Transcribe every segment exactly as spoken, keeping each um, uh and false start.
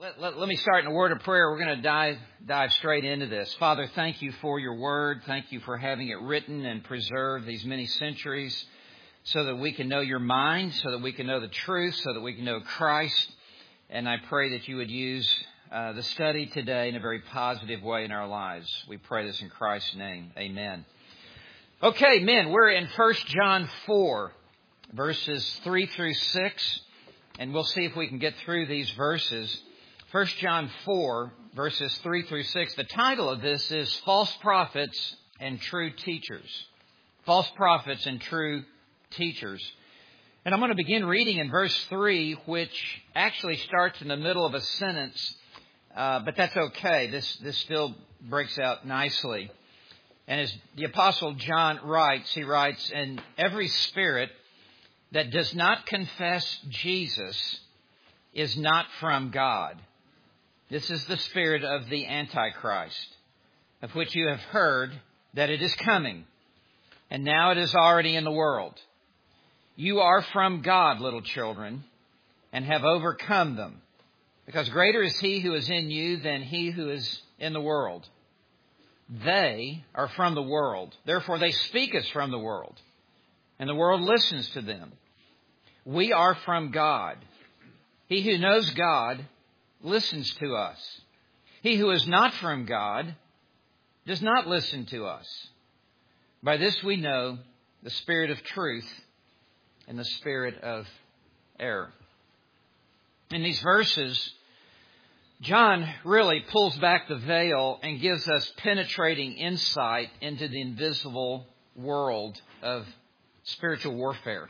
Let, let, let me start in a word of prayer. We're going to dive, dive straight into this. Father, thank you for your word. Thank you for having it written and preserved these many centuries so that we can know your mind, so that we can know the truth, so that we can know Christ. And I pray that you would use uh, the study today in a very positive way in our lives. We pray this in Christ's name. Amen. Okay, men, we're in First John four, verses three through six, and we'll see if we can get through these verses. First John four, verses three through six. The title of this is False Prophets and True Teachers. False Prophets and True Teachers. And I'm going to begin reading in verse three, which actually starts in the middle of a sentence, uh, but that's okay. This, this still breaks out nicely. And as the Apostle John writes, he writes, "And every spirit that does not confess Jesus is not from God. This is the spirit of the Antichrist, of which you have heard that it is coming, and now it is already in the world. You are from God, little children, and have overcome them, because greater is he who is in you than he who is in the world. They are from the world, therefore they speak as from the world, and the world listens to them. We are from God. He who knows God listens to us. He who is not from God does not listen to us. By this we know the spirit of truth and the spirit of error." In these verses, John really pulls back the veil and gives us penetrating insight into the invisible world of spiritual warfare.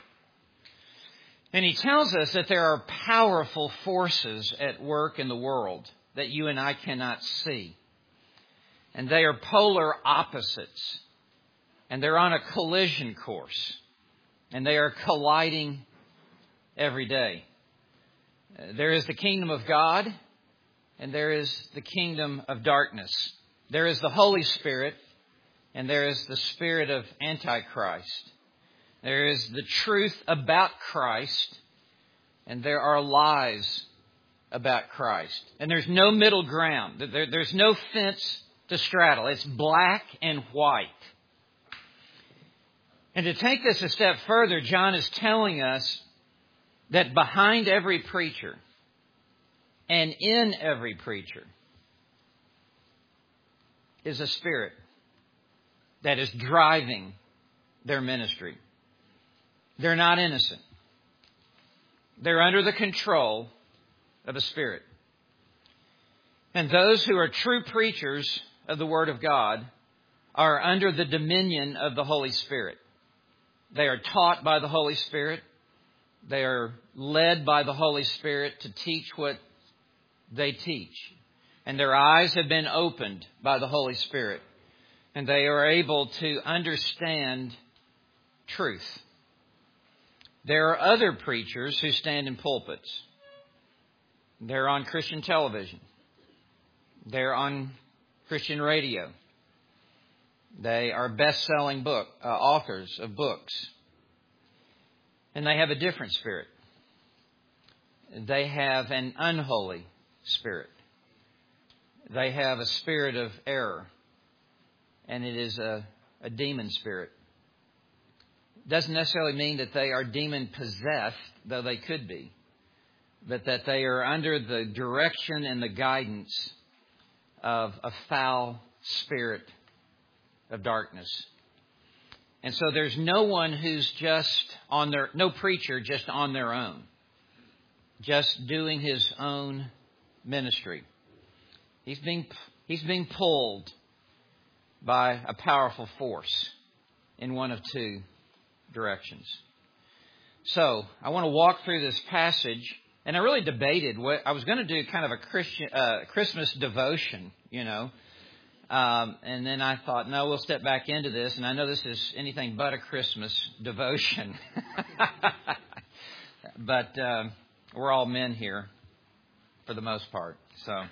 And he tells us that there are powerful forces at work in the world that you and I cannot see. And they are polar opposites. And they're on a collision course. And they are colliding every day. There is the kingdom of God, and there is the kingdom of darkness. There is the Holy Spirit, and there is the spirit of Antichrist. There is the truth about Christ, and there are lies about Christ. And there's no middle ground. There, there's no fence to straddle. It's black and white. And to take this a step further, John is telling us that behind every preacher and in every preacher is a spirit that is driving their ministry. They're not innocent. They're under the control of a spirit. And those who are true preachers of the Word of God are under the dominion of the Holy Spirit. They are taught by the Holy Spirit. They are led by the Holy Spirit to teach what they teach. And their eyes have been opened by the Holy Spirit. And they are able to understand truth. There are other preachers who stand in pulpits. They're on Christian television. They're on Christian radio. They are best-selling book uh, authors of books. And they have a different spirit. They have an unholy spirit. They have a spirit of error. And it is a, a demon spirit. Doesn't necessarily mean that they are demon-possessed, though they could be, but that they are under the direction and the guidance of a foul spirit of darkness. And so there's no one who's just on their, no preacher just on their own, just doing his own ministry. He's being, he's being pulled by a powerful force in one of two directions. So I want to walk through this passage, and I really debated what I was going to do, kind of a Christian uh, Christmas devotion, you know, um, and then I thought, no, we'll step back into this, and I know this is anything but a Christmas devotion, but uh, we're all men here for the most part, so.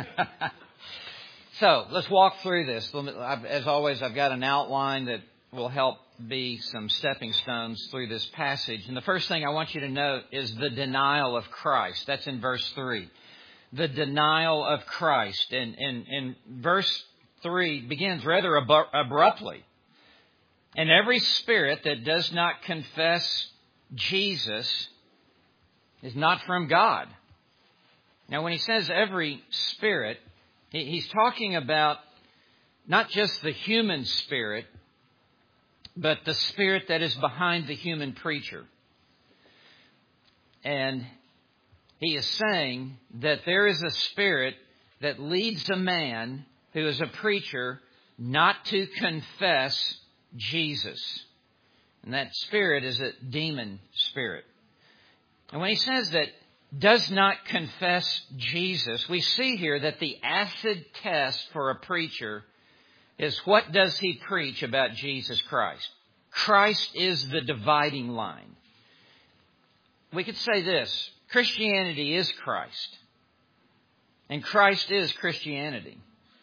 So let's walk through this. As always, I've got an outline that will help be some stepping stones through this passage. And the first thing I want you to note is the denial of Christ. That's in verse three. the denial of Christ. And, and, and verse three begins rather abu- abruptly. And every spirit that does not confess Jesus is not from God. Now, when he says every spirit, he's talking about not just the human spirit, but the spirit that is behind the human preacher. And he is saying that there is a spirit that leads a man who is a preacher not to confess Jesus. And that spirit is a demon spirit. And when he says that does not confess Jesus, we see here that the acid test for a preacher is what does he preach about Jesus Christ? Christ is the dividing line. We could say this, Christianity is Christ. And Christ is Christianity.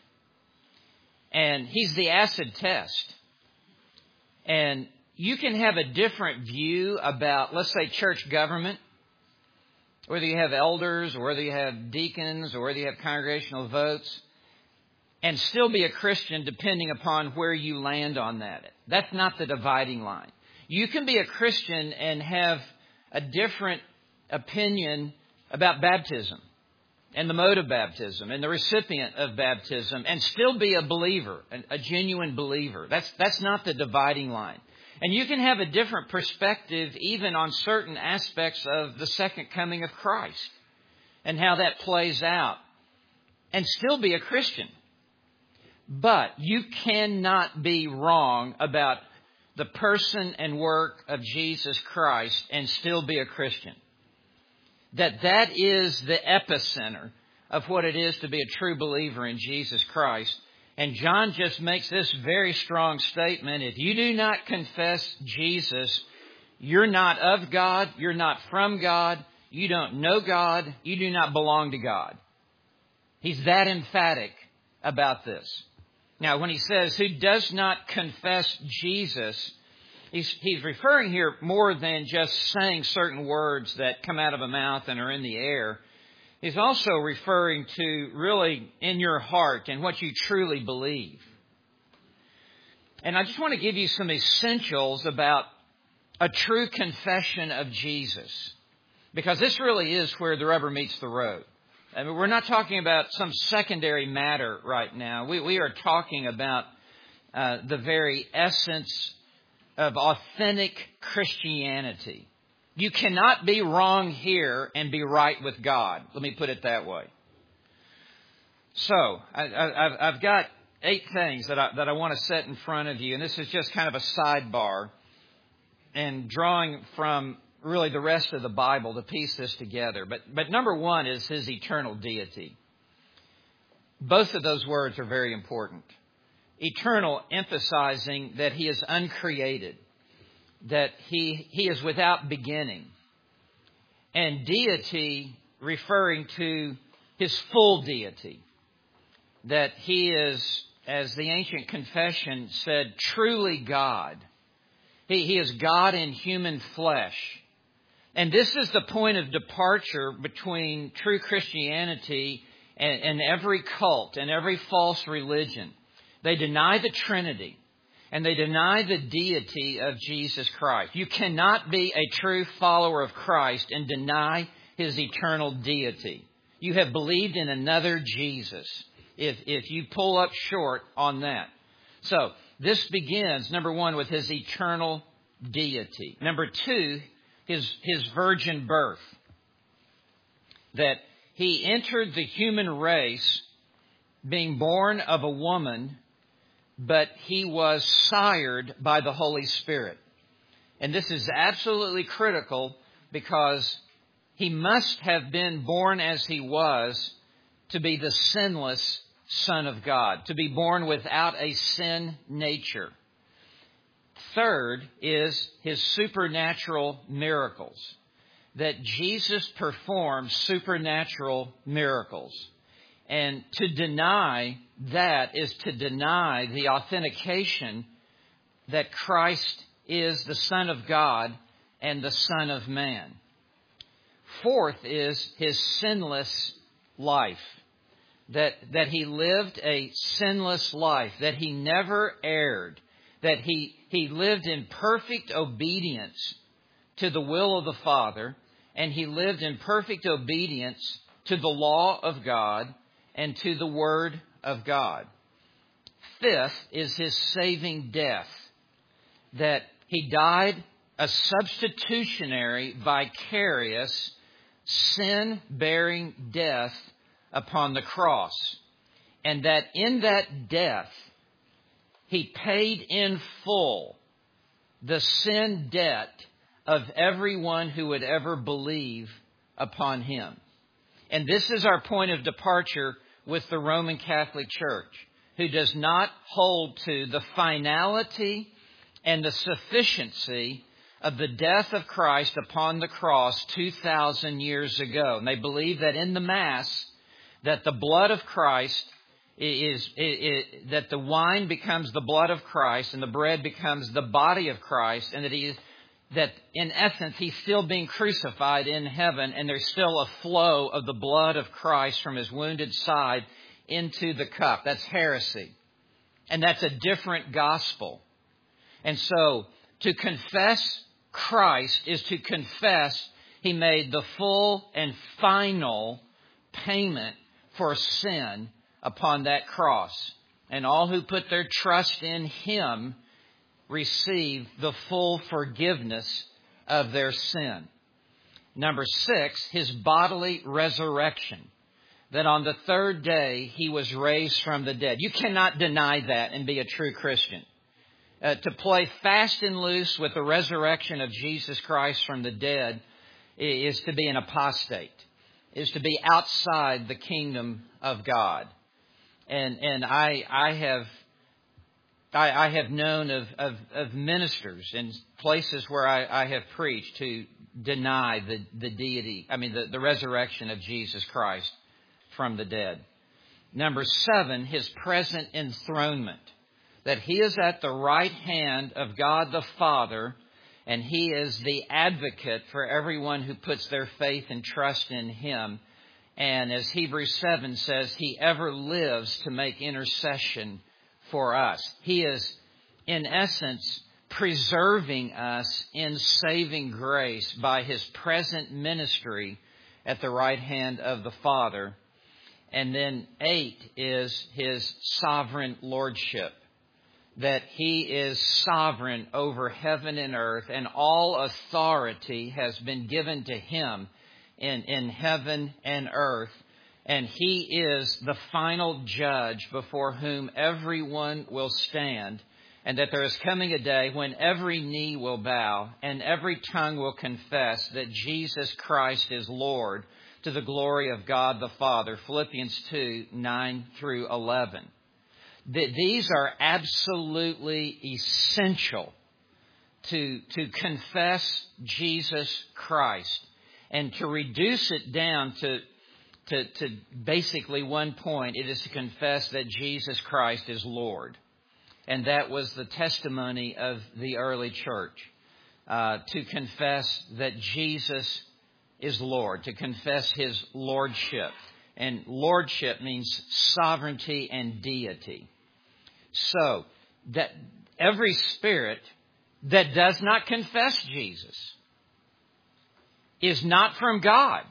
And he's the acid test. And you can have a different view about, let's say, church government, whether you have elders or whether you have deacons or whether you have congregational votes, and still be a Christian depending upon where you land on that. That's not the dividing line. You can be a Christian and have a different opinion about baptism and the mode of baptism and the recipient of baptism and still be a believer, a genuine believer. That's, that's not the dividing line. And you can have a different perspective even on certain aspects of the second coming of Christ and how that plays out and still be a Christian. But you cannot be wrong about the person and work of Jesus Christ and still be a Christian. That that is the epicenter of what it is to be a true believer in Jesus Christ. And John just makes this very strong statement. If you do not confess Jesus, you're not of God, you're not from God, you don't know God, you do not belong to God. He's that emphatic about this. Now, when he says, who does not confess Jesus, he's, he's referring here more than just saying certain words that come out of a mouth and are in the air. He's also referring to really in your heart and what you truly believe. And I just want to give you some essentials about a true confession of Jesus, because this really is where the rubber meets the road. I mean, we're not talking about some secondary matter right now. We, we are talking about uh, the very essence of authentic Christianity. You cannot be wrong here and be right with God. Let me put it that way. So, I, I, I've got eight things that I, that I want to set in front of you, and this is just kind of a sidebar and drawing from really the rest of the Bible to piece this together. But, but number one is his eternal deity. Both of those words are very important. Eternal, emphasizing that he is uncreated, that he, he is without beginning. And deity, referring to his full deity, that he is, as the ancient confession said, truly God. He, he is God in human flesh. And this is the point of departure between true Christianity and, and every cult and every false religion. They deny the Trinity and they deny the deity of Jesus Christ. You cannot be a true follower of Christ and deny his eternal deity. You have believed in another Jesus if, if you pull up short on that. So this begins, number one, with his eternal deity. Number two, His, his virgin birth, that he entered the human race being born of a woman, but he was sired by the Holy Spirit. And this is absolutely critical because he must have been born as he was to be the sinless Son of God, to be born without a sin nature. Third is his supernatural miracles, that Jesus performed supernatural miracles. And to deny that is to deny the authentication that Christ is the Son of God and the Son of Man. Fourth is his sinless life, that, that He lived a sinless life, that He never erred, that He, He lived in perfect obedience to the will of the Father, and He lived in perfect obedience to the law of God and to the Word of God. Fifth is His saving death, that He died a substitutionary, vicarious, sin-bearing death upon the cross. And that in that death, He paid in full the sin debt of everyone who would ever believe upon Him. And this is our point of departure with the Roman Catholic Church, who does not hold to the finality and the sufficiency of the death of Christ upon the cross two thousand years ago. And they believe that in the Mass, that the blood of Christ is, is, is, that the wine becomes the blood of Christ and the bread becomes the body of Christ, and that He is, that in essence He's still being crucified in heaven, and there's still a flow of the blood of Christ from His wounded side into the cup. That's heresy. And that's a different gospel. And so to confess Christ is to confess He made the full and final payment for sin upon that cross. And all who put their trust in Him receive the full forgiveness of their sin. Number six, His bodily resurrection. That on the third day He was raised from the dead. You cannot deny that and be a true Christian. Uh, to play fast and loose with the resurrection of Jesus Christ from the dead is to be an apostate, is to be outside the kingdom of God. And and I I have I, I have known of, of, of ministers in places where I, I have preached who deny the, the deity, I mean the, the resurrection of Jesus Christ from the dead. Number seven, His present enthronement. That He is at the right hand of God the Father, and He is the advocate for everyone who puts their faith and trust in Him. And as Hebrews seven says, He ever lives to make intercession for us. He is, in essence, preserving us in saving grace by His present ministry at the right hand of the Father. And then eight is His sovereign lordship. That He is sovereign over heaven and earth, and all authority has been given to Him in, in heaven and earth. And He is the final judge before whom everyone will stand. And that there is coming a day when every knee will bow and every tongue will confess that Jesus Christ is Lord, to the glory of God the Father. Philippians two, nine through eleven. These are absolutely essential to, to confess Jesus Christ, and to reduce it down to, to, to basically one point. It is to confess that Jesus Christ is Lord. And that was the testimony of the early church, uh, to confess that Jesus is Lord, to confess His lordship. And lordship means sovereignty and deity. So, that every spirit that does not confess Jesus is not from God.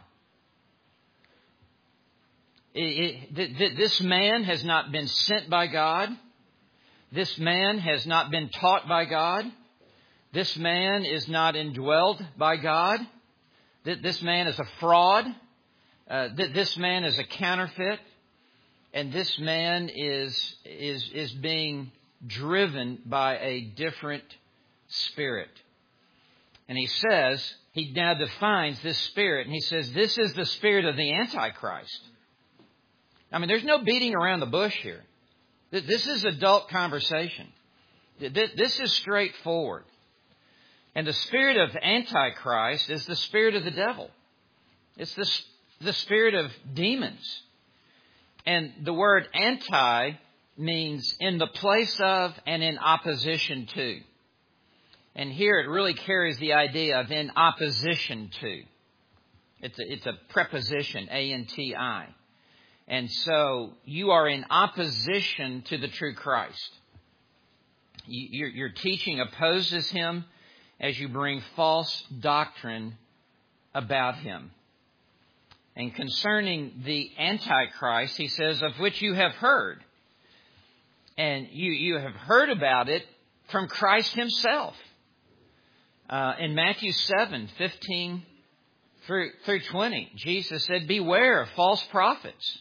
It, it, th- this man has not been sent by God. This man has not been taught by God. This man is not indwelled by God. Th- this man is a fraud. Uh, th- this man is a counterfeit, and this man is is is being driven by a different spirit. And he says, he now defines this spirit, and he says, this is the spirit of the Antichrist. I mean, there's no beating around the bush here. This is adult conversation. This is straightforward. And the spirit of Antichrist is the spirit of the devil. It's the the spirit of demons. And the word anti means in the place of and in opposition to. And here it really carries the idea of in opposition to. It's a, it's a preposition, A N T I. And so you are in opposition to the true Christ. Your, your teaching opposes him as you bring false doctrine about him. And concerning the Antichrist, he says, of which you have heard. And you, you have heard about it from Christ himself. Uh, in Matthew seven, fifteen through, through twenty, Jesus said, beware of false prophets.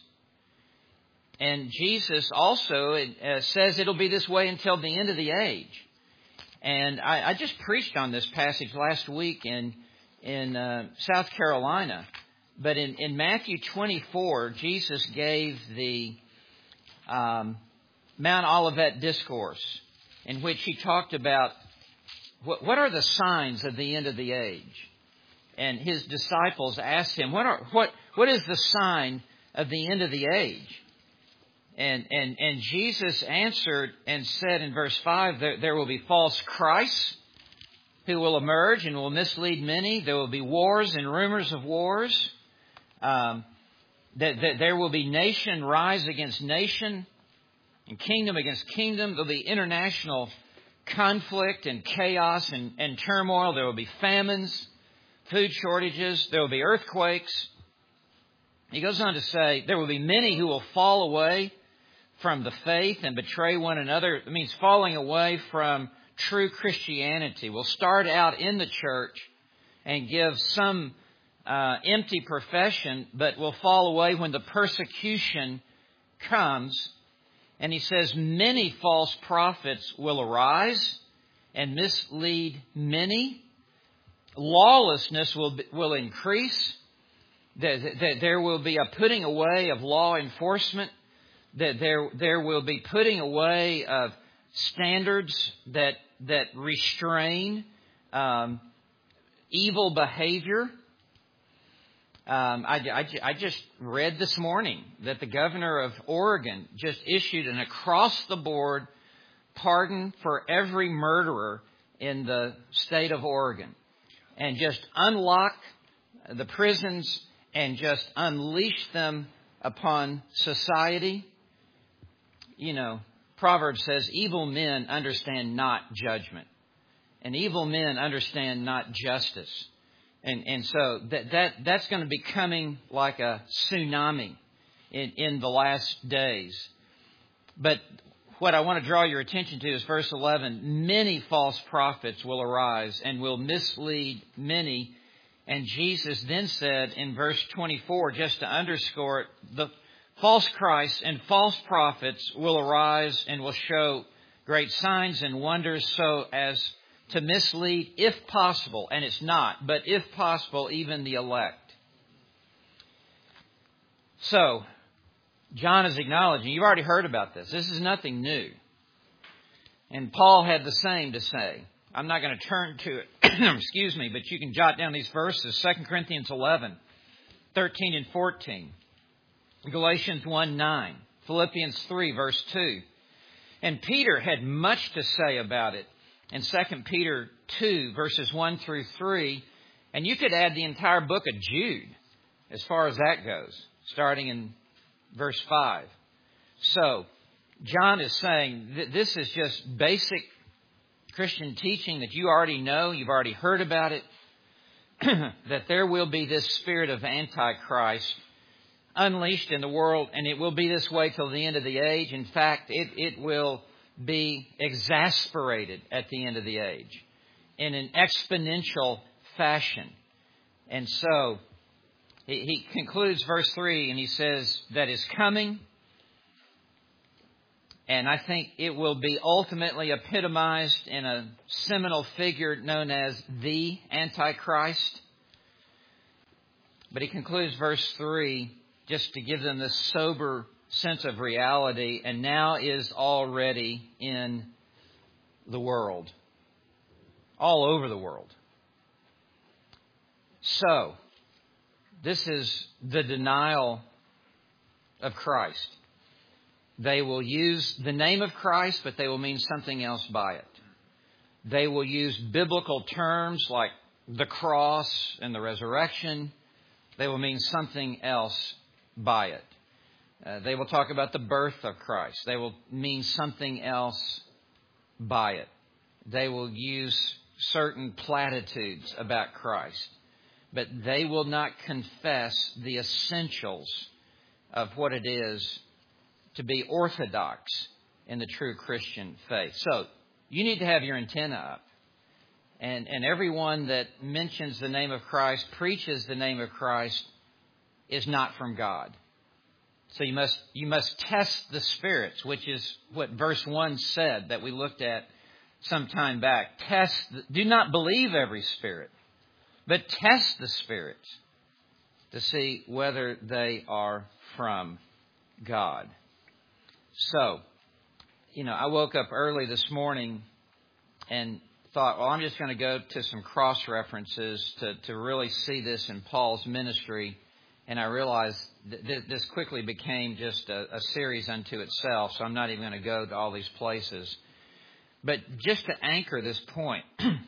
And Jesus also uh, says it'll be this way until the end of the age. And I, I just preached on this passage last week in, in uh, South Carolina. But in, in Matthew twenty-four, Jesus gave the um, Mount Olivet Discourse, in which he talked about what, what are the signs of the end of the age. And his disciples asked him, what are what what is the sign of the end of the age? And and and Jesus answered and said in verse five, there, there will be false Christs who will emerge and will mislead many. There will be wars and rumors of wars. Um, that, that there will be nation rise against nation and kingdom against kingdom. There will be international conflict and chaos and, and turmoil. There will be famines, food shortages. There will be earthquakes. He goes on to say there will be many who will fall away from the faith and betray one another. It means falling away from true Christianity. Will start out in the church and give some uh, empty profession, but will fall away when the persecution comes. And he says many false prophets will arise and mislead many. Lawlessness will will increase. That there will be a putting away of law enforcement. That there there will be putting away of standards that that restrain um, evil behavior. Um, I, I, I just read this morning that the governor of Oregon just issued an across-the-board pardon for every murderer in the state of Oregon, and just unlock the prisons and just unleash them upon society. You know, Proverbs says, evil men understand not judgment, and evil men understand not justice. And and so that that that's going to be coming like a tsunami in, in the last days. But what I want to draw your attention to is verse eleven. Many false prophets will arise and will mislead many. And Jesus then said in verse twenty-four, just to underscore it, the false Christs and false prophets will arise and will show great signs and wonders so as to mislead, if possible, and it's not, but if possible, even the elect. So, John is acknowledging, you've already heard about this. This is nothing new. And Paul had the same to say. I'm not going to turn to it, excuse me, but you can jot down these verses. Second Corinthians eleven, thirteen and fourteen. Galatians one nine. Philippians three, verse two. And Peter had much to say about it in Second Peter two, verses one through three. And you could add the entire book of Jude as far as that goes, starting in verse five. So, John is saying that this is just basic Christian teaching that you already know, you've already heard about it, that there will be this spirit of Antichrist unleashed in the world, and it will be this way till the end of the age. In fact, it, it will be exasperated at the end of the age in an exponential fashion. And so he, he concludes verse three and he says that is coming. And I think it will be ultimately epitomized in a seminal figure known as the Antichrist. But he concludes verse three just to give them this sober sense of reality, and now is already in the world, all over the world. So, this is the denial of Christ. They will use the name of Christ, but they will mean something else by it. They will use biblical terms like the cross and the resurrection. They will mean something else by it. Uh, they will talk about the birth of Christ. They will mean something else by it. They will use certain platitudes about Christ. But they will not confess the essentials of what it is to be orthodox in the true Christian faith. So, you need to have your antenna up. And, and everyone that mentions the name of Christ, preaches the name of Christ, is not from God. So you must you must test the spirits, which is what verse one said that we looked at some time back. Test, do not believe every spirit, but test the spirits to see whether they are from God. So, you know, I woke up early this morning and thought, well, I'm just going to go to some cross-references to, to really see this in Paul's ministry. And I realized that this quickly became just a, a series unto itself, so I'm not even going to go to all these places. But just to anchor this point,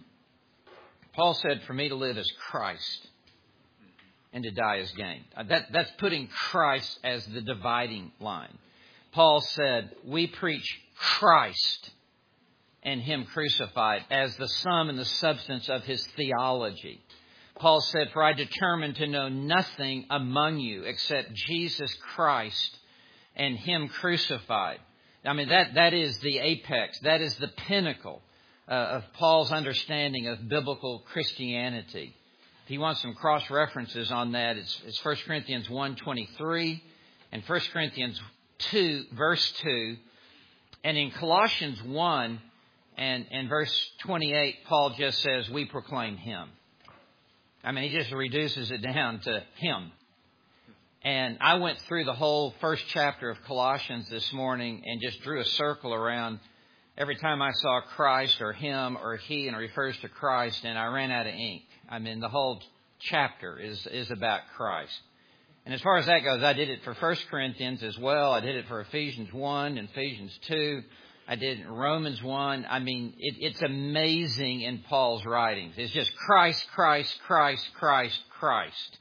Paul said, for me to live is Christ and to die is gain. That, that's putting Christ as the dividing line. Paul said, we preach Christ and Him crucified as the sum and the substance of His theology. Paul said, for I determined to know nothing among you except Jesus Christ and Him crucified. I mean, that, that is the apex. That is the pinnacle uh, of Paul's understanding of biblical Christianity. If you want some cross-references on that, it's, it's First Corinthians one twenty-three and First Corinthians two, verse two. And in Colossians one and, and verse twenty-eight, Paul just says, we proclaim Him. I mean, he just reduces it down to Him. And I went through the whole first chapter of Colossians this morning and just drew a circle around every time I saw Christ or Him or He and it refers to Christ, and I ran out of ink. I mean, the whole chapter is, is about Christ. And as far as that goes, I did it for First Corinthians as well. I did it for Ephesians one and Ephesians two. I did it in Romans one. I mean, it, it's amazing in Paul's writings. It's just Christ, Christ, Christ, Christ, Christ.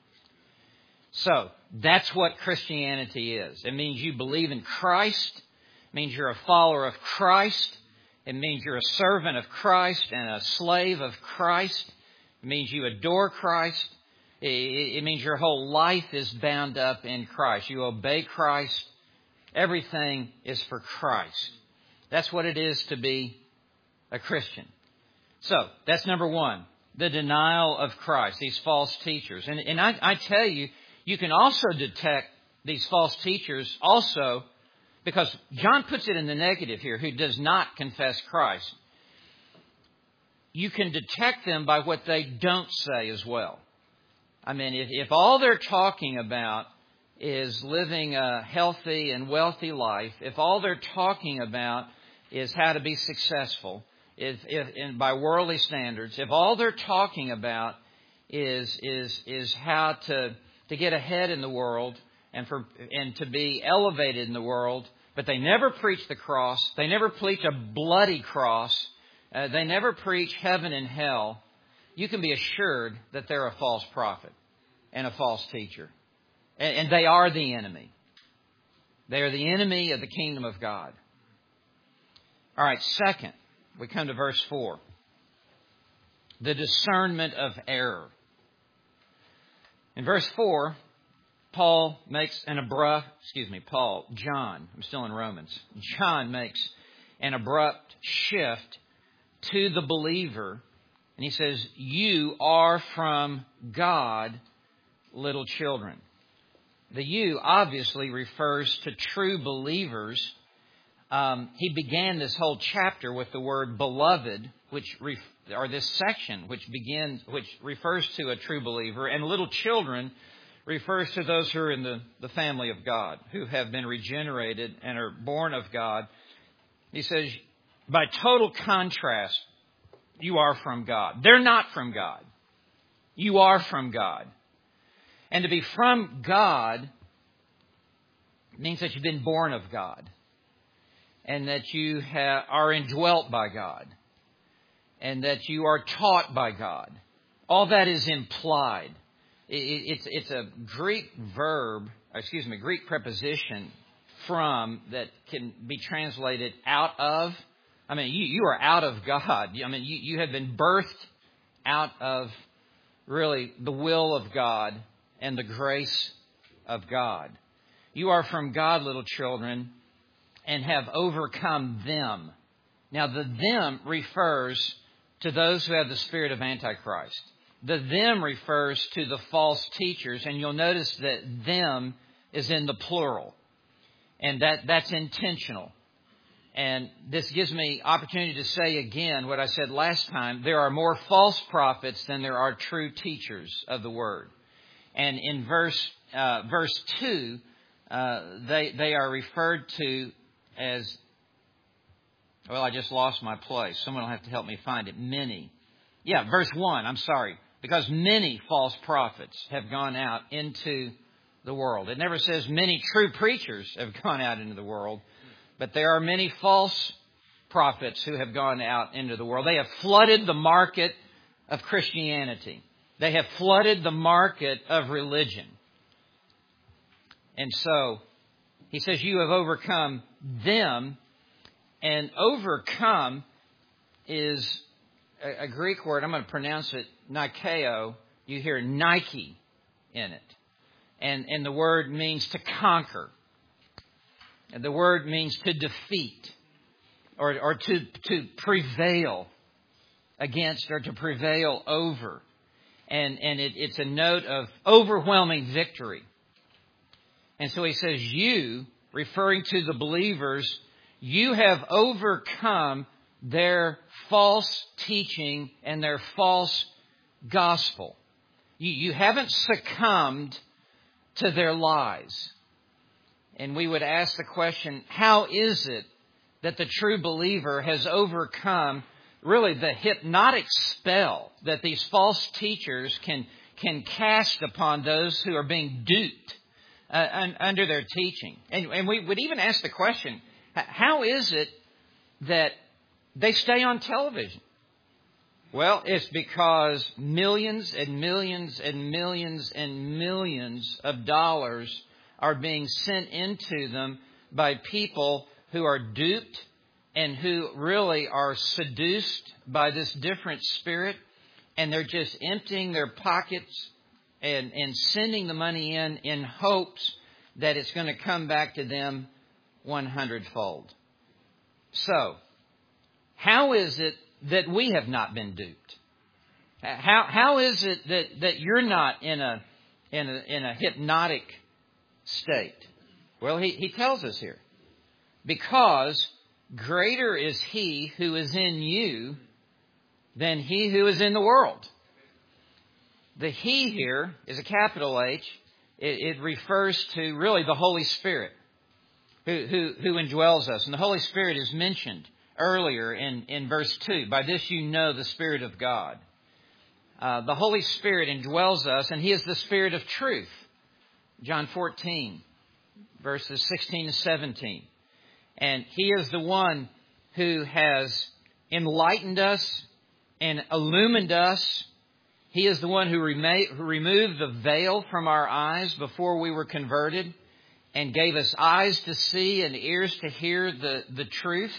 So, that's what Christianity is. It means you believe in Christ. It means you're a follower of Christ. It means you're a servant of Christ and a slave of Christ. It means you adore Christ. It, it means your whole life is bound up in Christ. You obey Christ. Everything is for Christ. That's what it is to be a Christian. So, that's number one, the denial of Christ, these false teachers. And, and I, I tell you, you can also detect these false teachers also because John puts it in the negative here, who does not confess Christ. You can detect them by what they don't say as well. I mean, if, if all they're talking about is living a healthy and wealthy life, if all they're talking about is how to be successful, if, if and by worldly standards, if all they're talking about is is is how to to get ahead in the world and for and to be elevated in the world, but they never preach the cross, they never preach a bloody cross, uh, they never preach heaven and hell, you can be assured that they're a false prophet and a false teacher. And, and they are the enemy. They are the enemy of the kingdom of God. All right, second, we come to verse four. The discernment of error. In verse four, Paul makes an abrupt, excuse me, Paul, John, I'm still in Romans. John makes an abrupt shift to the believer. And he says, you are from God, little children. The you obviously refers to true believers. Um, he began this whole chapter with the word beloved, which ref- or this section, which begins, which refers to a true believer, and little children refers to those who are in the, the family of God, who have been regenerated and are born of God. He says, by total contrast, you are from God. They're not from God. You are from God. And to be from God means that you've been born of God. And that you ha- are indwelt by God. And that you are taught by God. All that is implied. It, it's, it's a Greek verb, excuse me, Greek preposition from that can be translated out of. I mean, you, you are out of God. I mean, you, you have been birthed out of really the will of God and the grace of God. You are from God, little children, and have overcome them. Now, the them refers to those who have the spirit of Antichrist. The them refers to the false teachers, and you'll notice that them is in the plural, and that, that's intentional. And this gives me opportunity to say again what I said last time. There are more false prophets than there are true teachers of the Word. And in verse uh, verse two, uh, they they are referred to as, well, I just lost my place. Someone will have to help me find it. Many. Yeah, verse one, I'm sorry. Because many false prophets have gone out into the world. It never says many true preachers have gone out into the world. But there are many false prophets who have gone out into the world. They have flooded the market of Christianity. They have flooded the market of religion. And so he says, you have overcome them. And overcome is a, a Greek word. I'm going to pronounce it Nikeo. You hear Nike in it. And, and the word means to conquer. And the word means to defeat or, or to, to prevail against or to prevail over. And, and it, it's a note of overwhelming victory. And so he says, you, referring to the believers, you have overcome their false teaching and their false gospel. You, you haven't succumbed to their lies. And we would ask the question, how is it that the true believer has overcome really the hypnotic spell that these false teachers can, can cast upon those who are being duped uh, un, under their teaching? And, and we would even ask the question, how is it that they stay on television? Well, it's because millions and millions and millions and millions of dollars are being sent into them by people who are duped and who really are seduced by this different spirit. And they're just emptying their pockets and, and sending the money in in hopes that it's going to come back to them one hundredfold. So, how is it that we have not been duped? How how is it that, that you're not in a in a in a hypnotic state? Well, he, he tells us here. Because greater is he who is in you than he who is in the world. The he here is a capital H. It, it refers to really the Holy Spirit who, who, who indwells us. And the Holy Spirit is mentioned earlier in, in verse two. By this you know the Spirit of God. Uh, the Holy Spirit indwells us, and he is the Spirit of truth. John fourteen, verses sixteen to seventeen. And he is the one who has enlightened us and illumined us. He is the one who, rema- who removed the veil from our eyes before we were converted and gave us eyes to see and ears to hear the, the truth.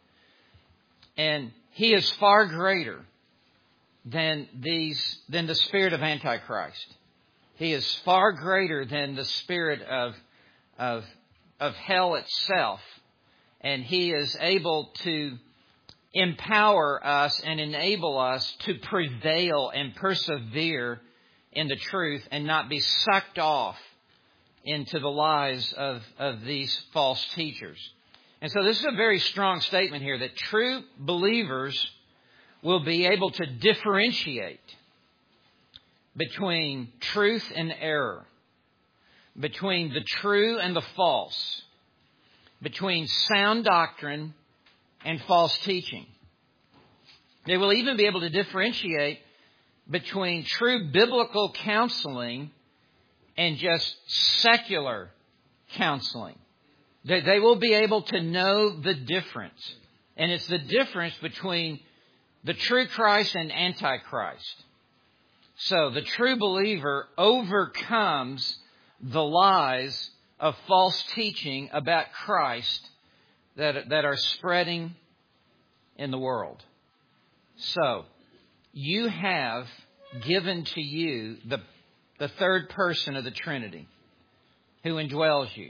And he is far greater than these than the spirit of Antichrist. He is far greater than the spirit of, of, of hell itself. And he is able to empower us and enable us to prevail and persevere in the truth and not be sucked off into the lies of, of these false teachers. And so this is a very strong statement here that true believers will be able to differentiate between truth and error, between the true and the false, between sound doctrine and false teaching. They will even be able to differentiate between true biblical counseling and just secular counseling. They, they will be able to know the difference. And it's the difference between the true Christ and Antichrist. So the true believer overcomes the lies of false teaching about Christ that, that are spreading in the world. So, you have given to you the, the third person of the Trinity who indwells you.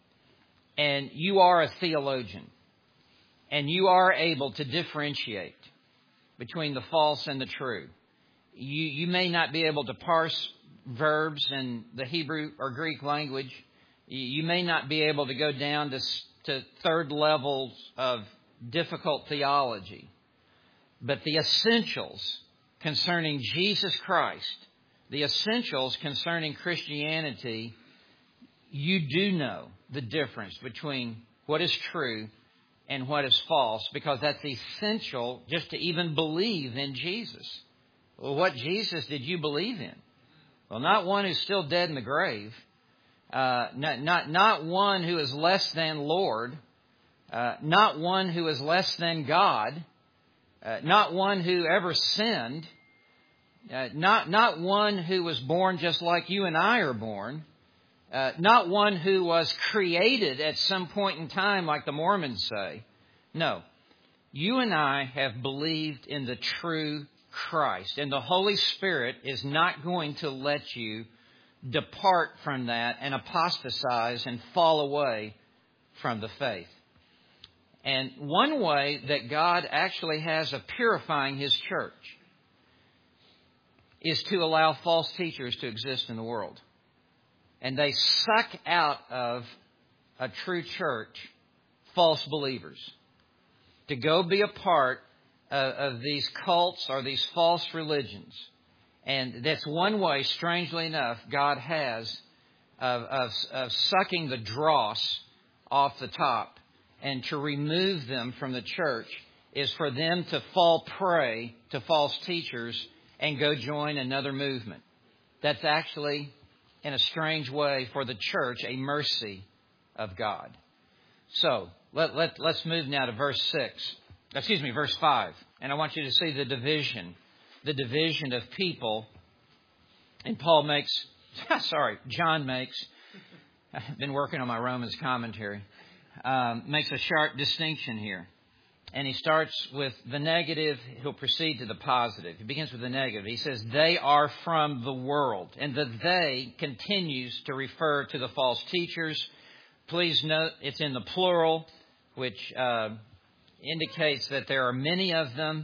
And you are a theologian. And you are able to differentiate between the false and the true. You, you may not be able to parse verbs in the Hebrew or Greek language. You may not be able to go down to, to third levels of difficult theology. But the essentials concerning Jesus Christ, the essentials concerning Christianity, you do know the difference between what is true and what is false, because that's essential just to even believe in Jesus. Well, what Jesus did you believe in? Well, not one who's still dead in the grave, uh, not, not, not one who is less than Lord, uh, not one who is less than God, uh, not one who ever sinned, uh, not, not one who was born just like you and I are born, Uh, not one who was created at some point in time like the Mormons say. No. You and I have believed in the true Christ. And the Holy Spirit is not going to let you depart from that and apostatize and fall away from the faith. And one way that God actually has of purifying His church is to allow false teachers to exist in the world. And they suck out of a true church false believers to go be a part of, of these cults or these false religions. And that's one way, strangely enough, God has of, of, of sucking the dross off the top and to remove them from the church is for them to fall prey to false teachers and go join another movement. That's actually, in a strange way, for the church, a mercy of God. So, let, let, let's move now to verse six. Excuse me, verse five. And I want you to see the division, the division of people. And Paul makes, sorry, John makes, I've been working on my Romans commentary, um, makes a sharp distinction here. And he starts with the negative. He'll proceed to the positive. He begins with the negative. He says, they are from the world. And the they continues to refer to the false teachers. Please note it's in the plural, which uh, indicates that there are many of them.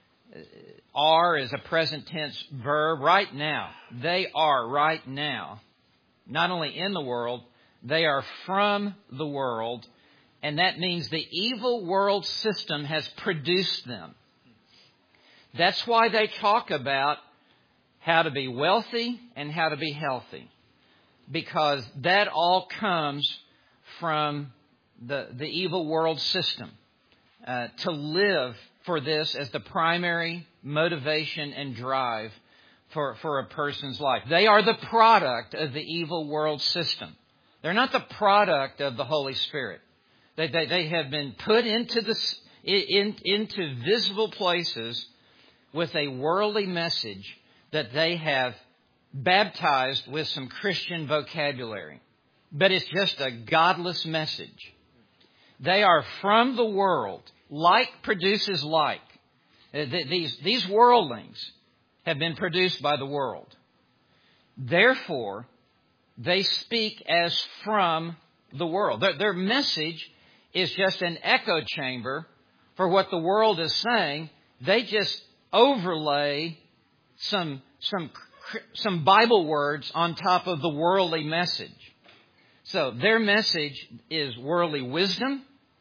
Are is a present tense verb right now. They are right now, not only in the world, they are from the world. And that means the evil world system has produced them. That's why they talk about how to be wealthy and how to be healthy. Because that all comes from the, the evil world system. Uh, to live for this as the primary motivation and drive for, for a person's life. They are the product of the evil world system. They're not the product of the Holy Spirit. They, they, they have been put into, the, in, into visible places with a worldly message that they have baptized with some Christian vocabulary. But it's just a godless message. They are from the world. Like produces like. These, these worldlings have been produced by the world. Therefore, they speak as from the world. Their, their message is just an echo chamber for what the world is saying. They just overlay some, some, some Bible words on top of the worldly message. So their message is worldly wisdom.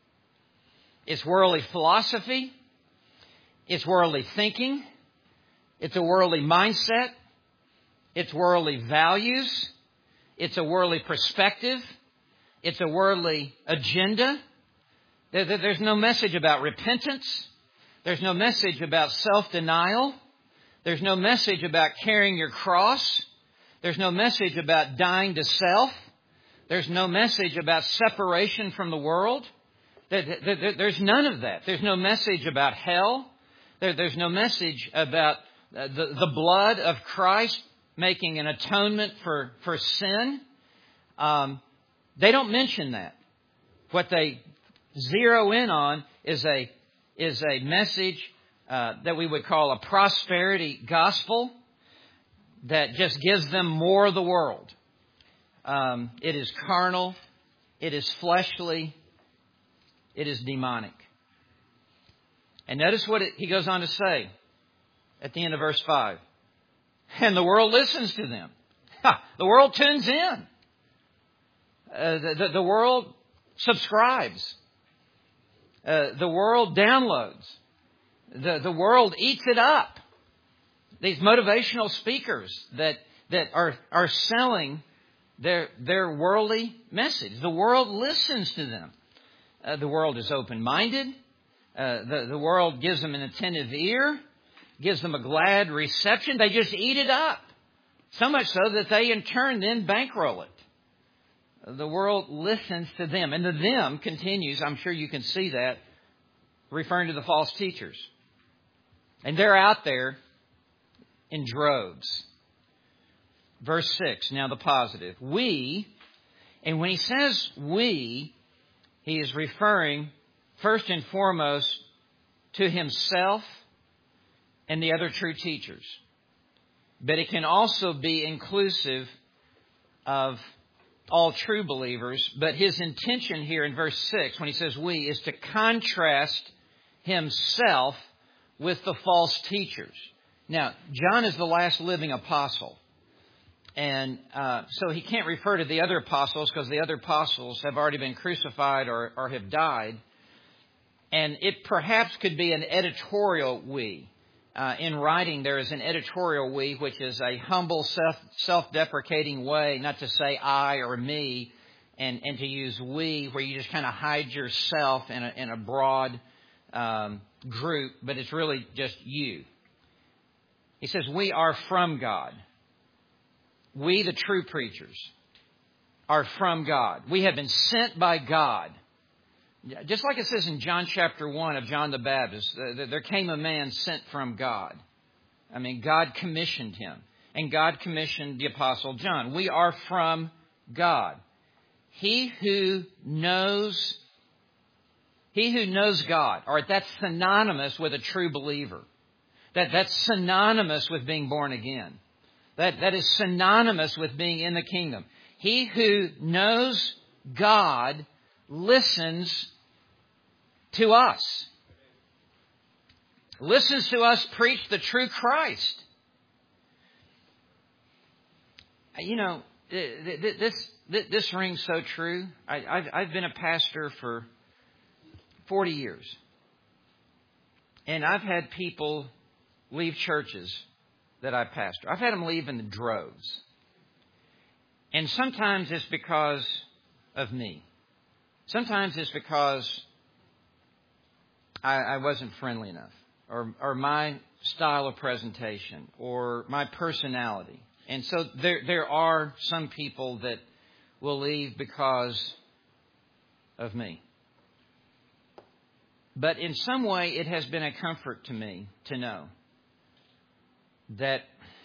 It's worldly philosophy. It's worldly thinking. It's a worldly mindset. It's worldly values. It's a worldly perspective. It's a worldly agenda. There's no message about repentance. There's no message about self-denial. There's no message about carrying your cross. There's no message about dying to self. There's no message about separation from the world. There's none of that. There's no message about hell. There's no message about the, the blood of Christ making an atonement for, for sin. Um, They don't mention that. What they zero in on is a is a message uh, that we would call a prosperity gospel that just gives them more of the world. Um, it is carnal. It is fleshly. It is demonic. And notice what it, he goes on to say at the end of verse five. And the world listens to them. Ha, the world tunes in. Uh, the, the, the world subscribes. Uh, the world downloads. The, the world eats it up. These motivational speakers that, that are, are selling their, their worldly message. The world listens to them. Uh, the world is open-minded. Uh, the, the world gives them an attentive ear, gives them a glad reception. They just eat it up. So much so that they in turn then bankroll it. The world listens to them. And the them continues, I'm sure you can see that, referring to the false teachers. And they're out there in droves. Verse six, now the positive. We, and when he says we, he is referring first and foremost to himself and the other true teachers. But it can also be inclusive of all true believers. But his intention here in verse six, when he says we, is to contrast himself with the false teachers. Now, John is the last living apostle. And uh, so he can't refer to the other apostles because the other apostles have already been crucified or, or have died. And it perhaps could be an editorial we. Uh, in writing, there is an editorial we, which is a humble, self, self-deprecating way, not to say I or me, and, and to use we, where you just kind of hide yourself in a, in a broad um, group, but it's really just you. He says, we are from God. We, the true preachers, are from God. We have been sent by God. Just like it says in John chapter one of John the Baptist, there came a man sent from God. I mean, God commissioned him. And God commissioned the Apostle John. We are from God. He who knows, he who knows God, all right, that's synonymous with a true believer. That, that's synonymous with being born again. That, that is synonymous with being in the kingdom. He who knows God listens to us. Listens to us preach the true Christ. You know, this this, this rings so true. I, I've, I've been a pastor for forty years. And I've had people leave churches that I pastor. I've had them leave in the droves. And sometimes it's because of me. Sometimes it's because I, I wasn't friendly enough, or, or my style of presentation, or my personality. And so there there are some people that will leave because of me. But in some way, it has been a comfort to me to know that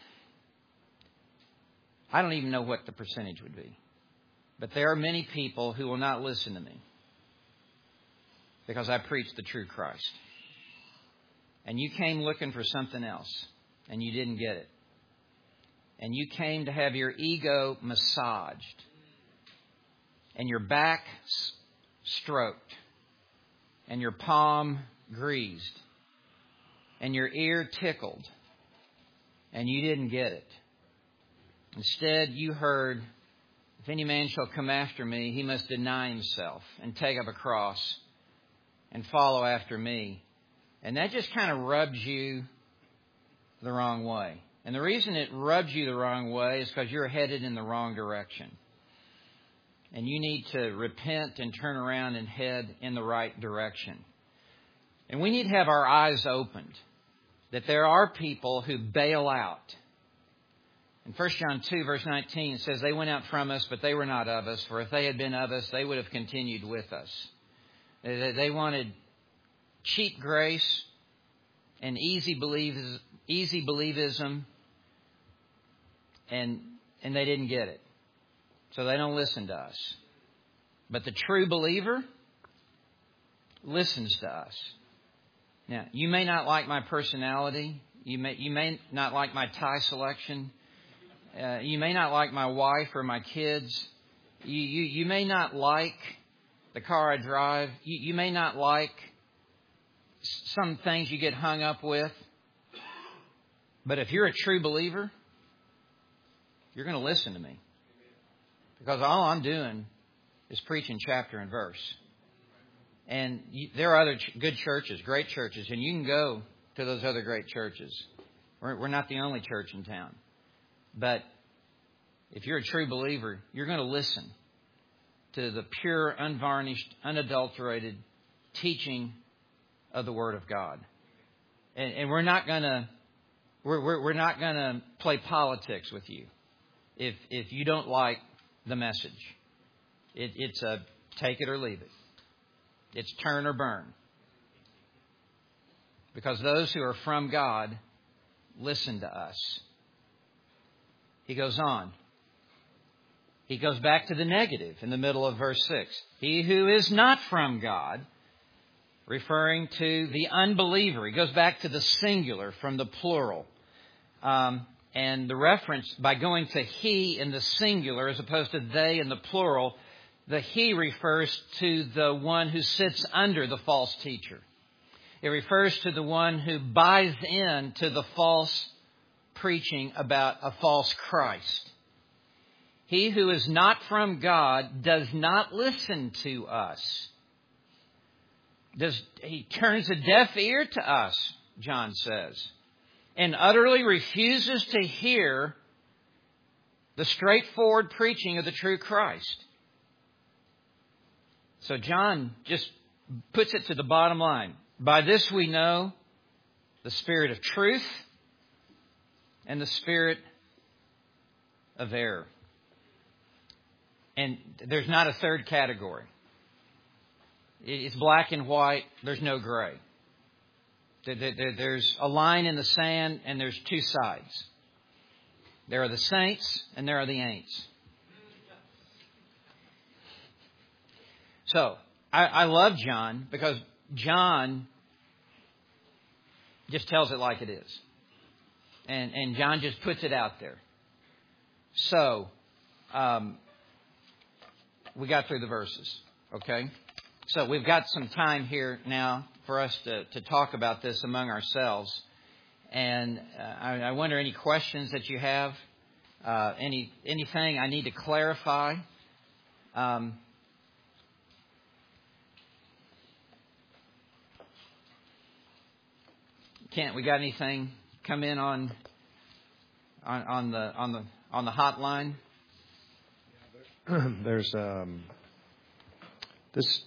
I don't even know what the percentage would be. But there are many people who will not listen to me because I preach the true Christ. And you came looking for something else, and you didn't get it. And you came to have your ego massaged and your back stroked and your palm greased and your ear tickled, and you didn't get it. Instead, you heard, if any man shall come after me, he must deny himself and take up a cross and follow after me. And that just kind of rubs you the wrong way. And the reason it rubs you the wrong way is because you're headed in the wrong direction. And you need to repent and turn around and head in the right direction. And we need to have our eyes opened that there are people who bail out. In First John two, verse nineteen, it says, they went out from us, but they were not of us. For if they had been of us, they would have continued with us. They wanted cheap grace and easy believism, easy believism, and and they didn't get it. So they don't listen to us. But the true believer listens to us. Now, you may not like my personality. You may, you may not like my tie selection. Uh, you may not like my wife or my kids. You, you, you may not like the car I drive. You, you may not like some things you get hung up with. But if you're a true believer, you're going to listen to me. Because all I'm doing is preaching chapter and verse. And you, there are other ch- good churches, great churches, and you can go to those other great churches. We're, we're not the only church in town. But if you're a true believer, you're going to listen to the pure, unvarnished, unadulterated teaching of the Word of God. And, and we're not going to we're, we're, we're not going to play politics with you if if you don't like the message. It, it's a take it or leave it. It's turn or burn. Because those who are from God listen to us. He goes on. He goes back to the negative in the middle of verse six. He who is not from God, referring to the unbeliever. He goes back to the singular from the plural. Um, and the reference, by going to he in the singular as opposed to they in the plural, the he refers to the one who sits under the false teacher. It refers to the one who buys in to the false preaching about a false Christ. He who is not from God does not listen to us. Does, he turns a deaf ear to us, John says, and utterly refuses to hear the straightforward preaching of the true Christ. So John just puts it to the bottom line. By this we know the spirit of truth and the spirit of error. And there's not a third category. It's black and white. There's no gray. There's a line in the sand and there's two sides. There are the saints and there are the ain'ts. So, I, I love John because John just tells it like it is. And, and John just puts it out there. So, um, we got through the verses, okay? So we've got some time here now for us to, to talk about this among ourselves. And uh, I, I wonder any questions that you have, uh, any anything I need to clarify. Um Kent, we got anything come in on on, on the on the on the hotline? There's um, this.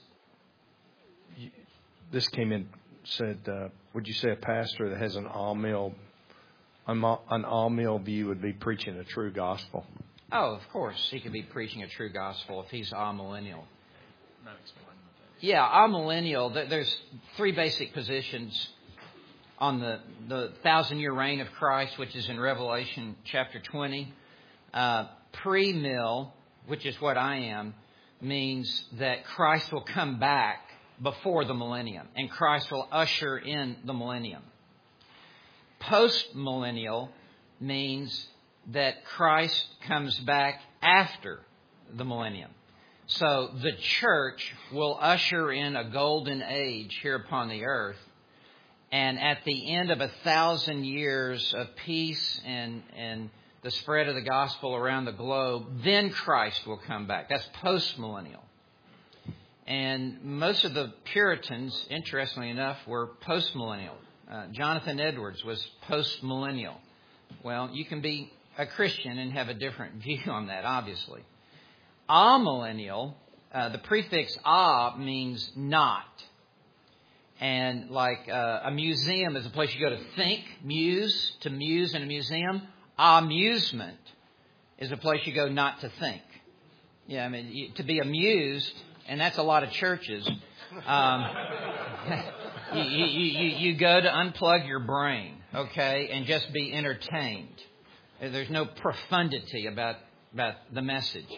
This came in. Said, uh, would you say a pastor that has an all meal, an all meal view would be preaching a true gospel? Oh, of course, he could be preaching a true gospel if he's amillennial. Yeah, amillennial. There's three basic positions on the, the thousand-year reign of Christ, which is in Revelation chapter twenty. Uh, pre-mill, which is what I am, means that Christ will come back before the millennium, and Christ will usher in the millennium. Post-millennial means that Christ comes back after the millennium. So the church will usher in a golden age here upon the earth. And at the end of a thousand years of peace and, and the spread of the gospel around the globe, then Christ will come back. That's post-millennial. And most of the Puritans, interestingly enough, were post-millennial. Uh, Jonathan Edwards was post-millennial. Well, you can be a Christian and have a different view on that, obviously. Amillennial, uh, the prefix "a" means not. And like uh, a museum is a place you go to think, muse, to muse in a museum. Amusement is a place you go not to think. Yeah, I mean, you, to be amused, and that's a lot of churches. Um, you, you, you, you go to unplug your brain, okay, and just be entertained. There's no profundity about, about the message.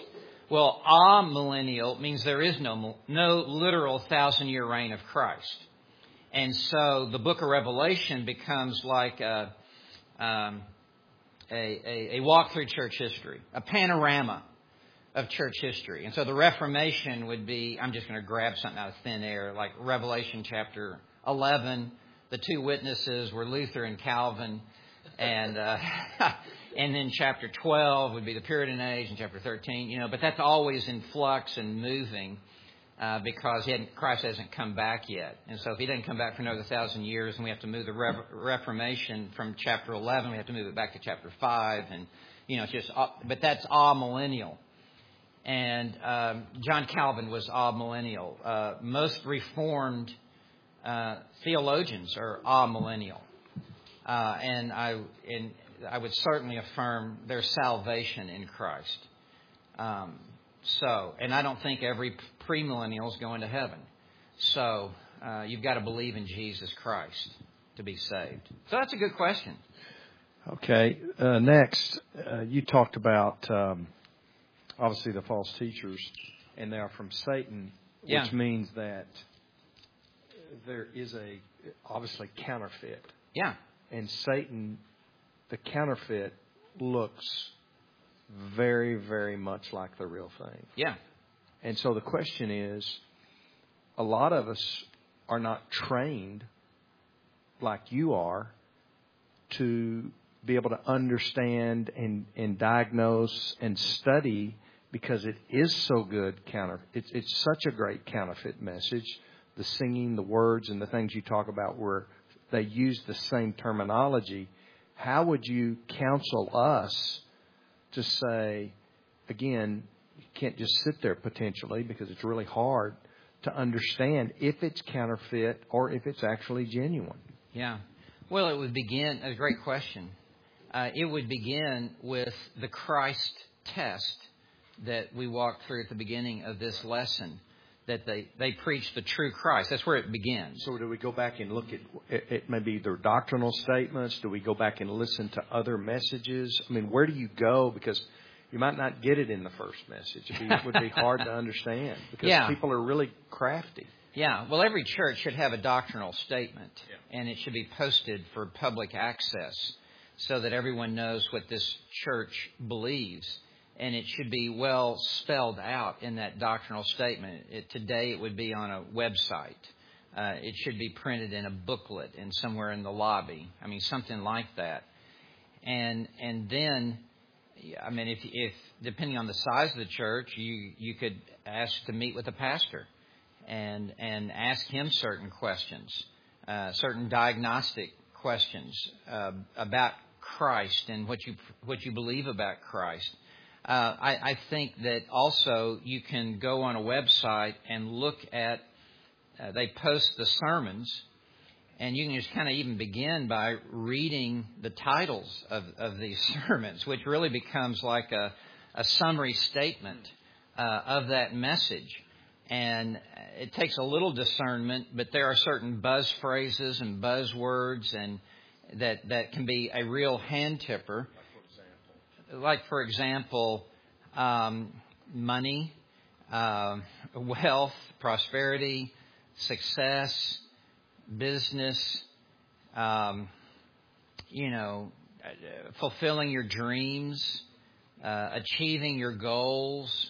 Well, amillennial means there is no no literal thousand-year reign of Christ. And so the book of Revelation becomes like a, um, a, a, a walk through church history, a panorama of church history. And so the Reformation would be, I'm just going to grab something out of thin air, like Revelation chapter eleven. The two witnesses were Luther and Calvin. And uh, and then chapter twelve would be the Puritan age, and chapter thirteen, you know, but that's always in flux and moving uh, because he hadn't, Christ hasn't come back yet. And so if he doesn't come back for another thousand years, and we have to move the Re- Reformation from chapter eleven, we have to move it back to chapter five. And, you know, it's just, but that's amillennial. And um, John Calvin was amillennial. Uh, most Reformed uh, theologians are amillennial. Uh, and I and I would certainly affirm their salvation in Christ. Um, so, and I don't think every premillennial is going to heaven. So uh, you've got to believe in Jesus Christ to be saved. So that's a good question. Okay. Uh, next, uh, you talked about um, obviously the false teachers, and they are from Satan, which yeah. means that there is a obviously counterfeit. Yeah. And Satan, the counterfeit, looks very, very much like the real thing. Yeah. And so the question is, a lot of us are not trained like you are to be able to understand and, and diagnose and study, because it is so good counter. It's, it's such a great counterfeit message. The singing, the words, and the things you talk about where they use the same terminology. How would you counsel us to say, again, you can't just sit there potentially because it's really hard to understand if it's counterfeit or if it's actually genuine? Yeah. Well, it would begin, a great question. Uh, it would begin with the Christ test that we walked through at the beginning of this lesson. That they, they preach the true Christ. That's where it begins. So do we go back and look at, at maybe their doctrinal statements? Do we go back and listen to other messages? I mean, where do you go? Because you might not get it in the first message. It, be, it would be hard to understand because yeah. people are really crafty. Yeah. Well, every church should have a doctrinal statement, yeah. and it should be posted for public access so that everyone knows what this church believes. And it should be well spelled out in that doctrinal statement. It, today it would be on a website. Uh, it should be printed in a booklet and somewhere in the lobby. I mean, something like that. And and then, I mean, if if depending on the size of the church, you you could ask to meet with a pastor, and and ask him certain questions, uh, certain diagnostic questions uh, about Christ and what you what you believe about Christ. Uh, I, I think that also you can go on a website and look at, uh, they post the sermons, and you can just kind of even begin by reading the titles of, of these sermons, which really becomes like a, a summary statement uh, of that message. And it takes a little discernment, but there are certain buzz phrases and buzzwords and that, that can be a real hand tipper. Like, for example, um, money, uh, wealth, prosperity, success, business, um, you know, fulfilling your dreams, uh, achieving your goals.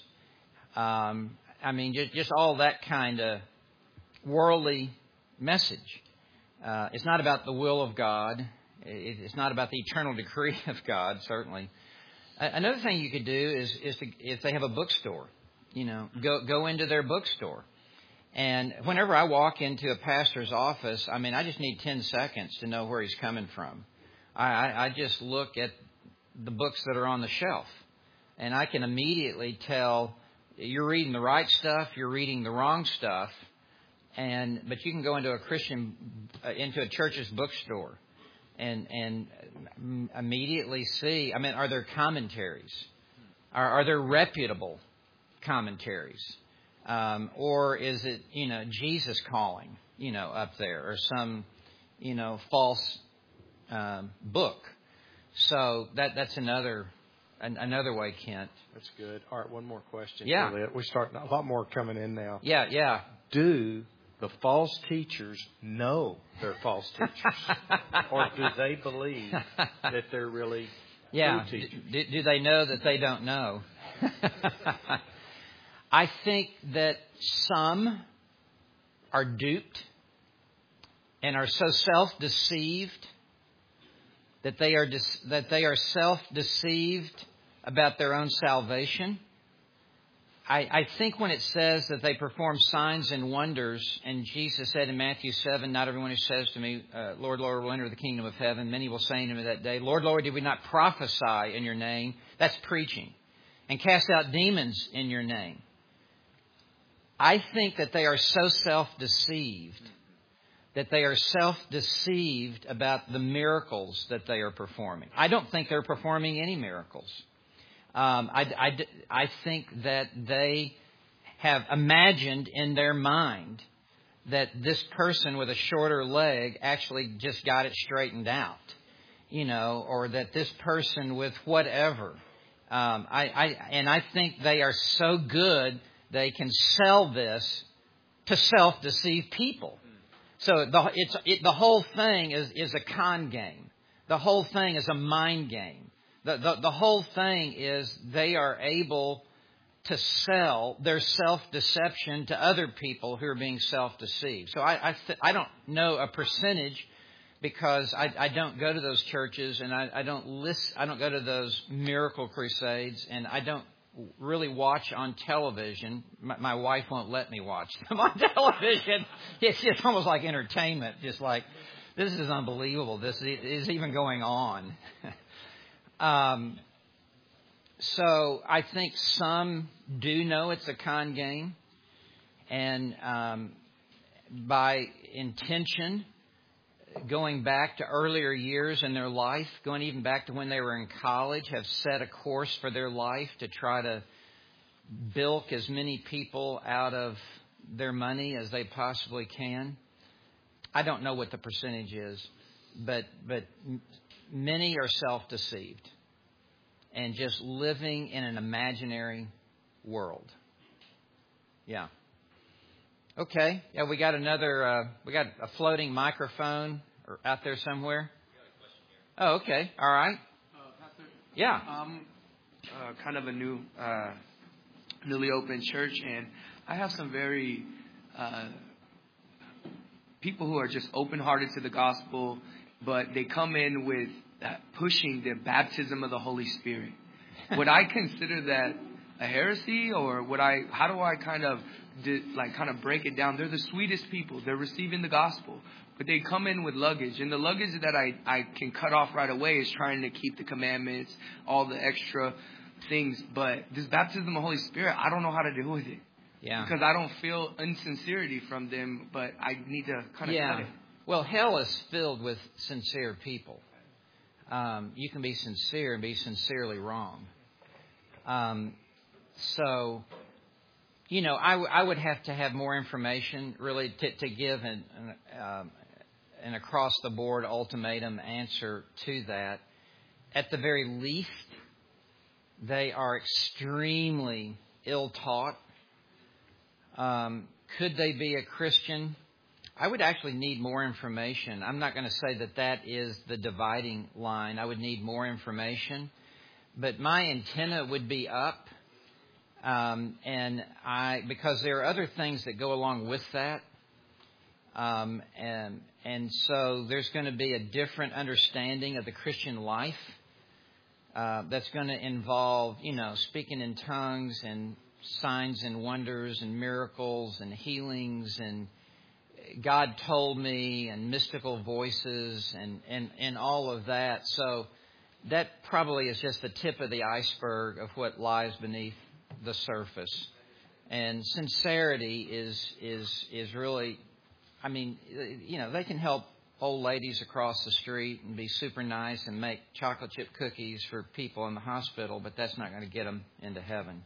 Um, I mean, just, just all that kind of worldly message. Uh, it's not about the will of God. It, it's not about the eternal decree of God, certainly. Another thing you could do is, is to, if they have a bookstore, you know, go go into their bookstore. And whenever I walk into a pastor's office, I mean, I just need ten seconds to know where he's coming from. I, I, I just look at the books that are on the shelf, and I can immediately tell you're reading the right stuff, you're reading the wrong stuff. And but you can go into a Christian, uh, into a church's bookstore. And and immediately see, I mean, are there commentaries? Are, are there reputable commentaries? Um, or is it, you know, Jesus calling, you know, up there, or some, you know, false um, book? So that that's another an, another way, Kent. That's good. All right, one more question. Yeah. We're starting a lot more coming in now. Yeah, yeah. Do the false teachers know they're false teachers? Or do they believe that they're really yeah. true teachers? Do, do they know that they don't know? I think that some are duped and are so self-deceived that they are dis- that they are self-deceived about their own salvation. I, I think when it says that they perform signs and wonders, and Jesus said in Matthew seven, not everyone who says to me, uh, Lord, Lord, will enter the kingdom of heaven. Many will say to me that day, Lord, Lord, did we not prophesy in your name? That's preaching. And cast out demons in your name. I think that they are so self-deceived that they are self-deceived about the miracles that they are performing. I don't think they're performing any miracles. Um, I, I, I think that they have imagined in their mind that this person with a shorter leg actually just got it straightened out, you know, or that this person with whatever. Um, I, I, and I think they are so good they can sell this to self-deceive people. So the, it's, it, the whole thing is, is a con game. The whole thing is a mind game. The, the, the whole thing is they are able to sell their self-deception to other people who are being self-deceived. So I, I, th- I don't know a percentage because I, I don't go to those churches and I, I don't list, I don't go to those miracle crusades, and I don't really watch on television. My, my wife won't let me watch them on television. It's just almost like entertainment. Just like, this is unbelievable. This is even going on. um, so I think some do know it's a con game, and um, by intention, going back to earlier years in their life, going even back to when they were in college, have set a course for their life to try to bilk as many people out of their money as they possibly can. I don't know what the percentage is, but but many are self-deceived and just living in an imaginary world. Yeah. Okay. Yeah, we got another. Uh, we got a floating microphone or out there somewhere. We got a question here. Oh, okay. All right. Uh, Pastor. Yeah. Um, uh, kind of a new, uh, newly opened church, and I have some very uh, people who are just open-hearted to the gospel, but they come in with uh, pushing the baptism of the Holy Spirit. Would I consider that a heresy, or would I? How do I kind of Did, like kind of break it down? They're the sweetest people. They're receiving the gospel, but they come in with luggage, and the luggage that I, I can cut off right away is trying to keep the commandments, all the extra things. But this baptism of the Holy Spirit, I don't know how to deal with it. Yeah. Because I don't feel insincerity from them, but I need to kind of yeah. cut it. Well, hell is filled with sincere people. Um, you can be sincere and be sincerely wrong. Um, so... You know, I, w- I would have to have more information really to, to give an, an, um, an across-the-board ultimatum answer to that. At the very least, they are extremely ill-taught. Um, could they be a Christian? I would actually need more information. I'm not going to say that that is the dividing line. I would need more information. But my antenna would be up. Um, and I, because there are other things that go along with that. Um, and, and so there's going to be a different understanding of the Christian life, uh, that's going to involve, you know, speaking in tongues and signs and wonders and miracles and healings and God told me and mystical voices and, and, and all of that. So that probably is just the tip of the iceberg of what lies beneath the surface. And sincerity is is is really, I mean, you know, they can help old ladies across the street and be super nice and make chocolate chip cookies for people in the hospital, but that's not going to get them into heaven.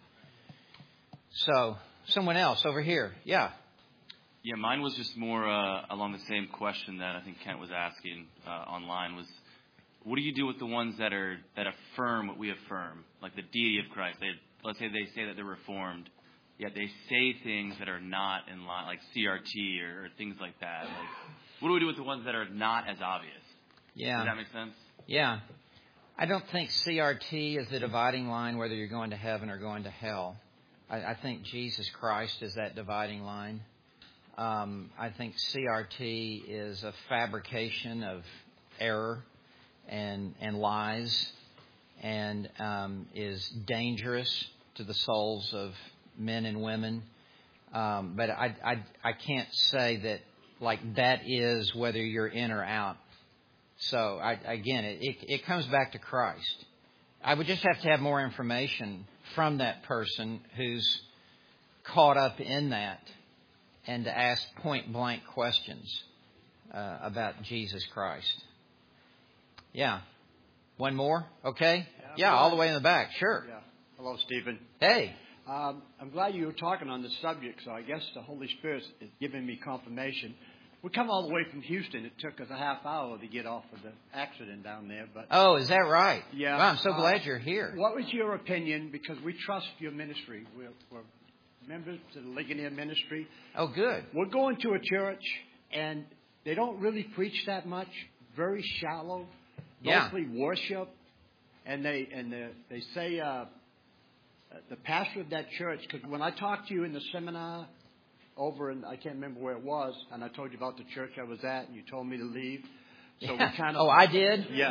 So, someone else over here. Yeah. Yeah, mine was just more uh, along the same question that I think Kent was asking uh, online was, what do you do with the ones that are that affirm what we affirm, like the deity of Christ? They, let's say they say that they're Reformed, yet they say things that are not in line, like C R T or, or things like that. Like, what do we do with the ones that are not as obvious? Yeah. Does that make sense? Yeah. I don't think C R T is the dividing line whether you're going to heaven or going to hell. I, I think Jesus Christ is that dividing line. Um, I think C R T is a fabrication of error and and lies, and um, is dangerous to the souls of men and women. Um, but I, I I can't say that like that is whether you're in or out. So, I, again, it, it, it comes back to Christ. I would just have to have more information from that person who's caught up in that and to ask point-blank questions uh, about Jesus Christ. Yeah. One more? Okay? Yeah, yeah all the way in the back. Sure. Yeah. Hello, Stephen. Hey. Um, I'm glad you were talking on the subject, so I guess the Holy Spirit is giving me confirmation. We come all the way from Houston. It took us a half hour to get off of the accident down there. But oh, is that right? Yeah. Well, I'm so uh, glad you're here. What was your opinion? Because we trust your ministry. We're, we're members of the Ligonier ministry. Oh, good. We're going to a church, and they don't really preach that much. Very shallow. Mostly yeah. worship. And they and they, they say uh, the pastor of that church. Because when I talked to you in the seminar over in, I can't remember where it was, and I told you about the church I was at, and you told me to leave. So yeah. we kind of. Oh, I did? Yeah.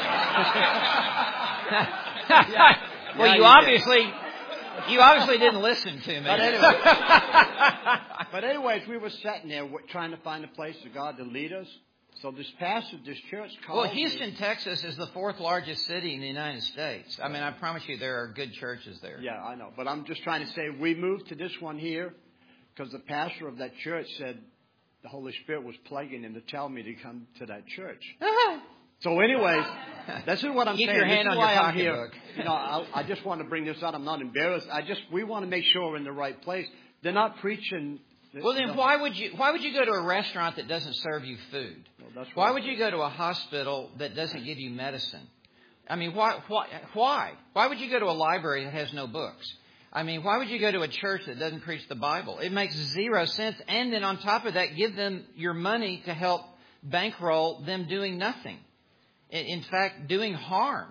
yeah. Well, yeah, you, you obviously, did. you obviously didn't listen to me. But anyway, but anyways, we were sitting there trying to find a place for God to lead us. So this pastor, this church called Well, Houston, me. Texas is the fourth largest city in the United States. I mean, I promise you there are good churches there. Yeah, I know. But I'm just trying to say we moved to this one here. Because the pastor of that church said the Holy Spirit was plaguing him to tell me to come to that church. So anyways, this is what I'm Keep saying. your hand this on is why your I'm here. pocketbook. You know, I, I just want to bring this out. I'm not embarrassed. I just we want to make sure we're in the right place. They're not preaching. The, well, then the, why would you why would you go to a restaurant that doesn't serve you food? Well, that's why would you go to a hospital that doesn't give you medicine? I mean, why why why why would you go to a library that has no books? I mean, why would you go to a church that doesn't preach the Bible? It makes zero sense. And then on top of that, give them your money to help bankroll them doing nothing. In fact, doing harm.